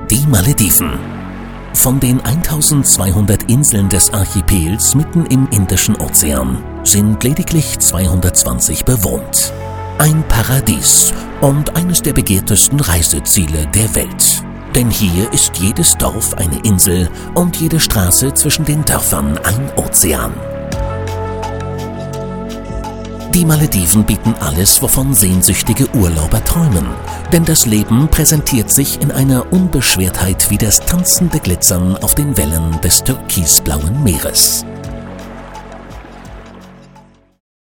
Die Malediven. Von den 1200 Inseln des Archipels mitten im Indischen Ozean sind lediglich 220 bewohnt. Ein Paradies und eines der begehrtesten Reiseziele der Welt. Denn hier ist jedes Dorf eine Insel und jede Straße zwischen den Dörfern ein Ozean. Die Malediven bieten alles, wovon sehnsüchtige Urlauber träumen. Denn das Leben präsentiert sich in einer Unbeschwertheit wie das tanzende Glitzern auf den Wellen des türkisblauen Meeres.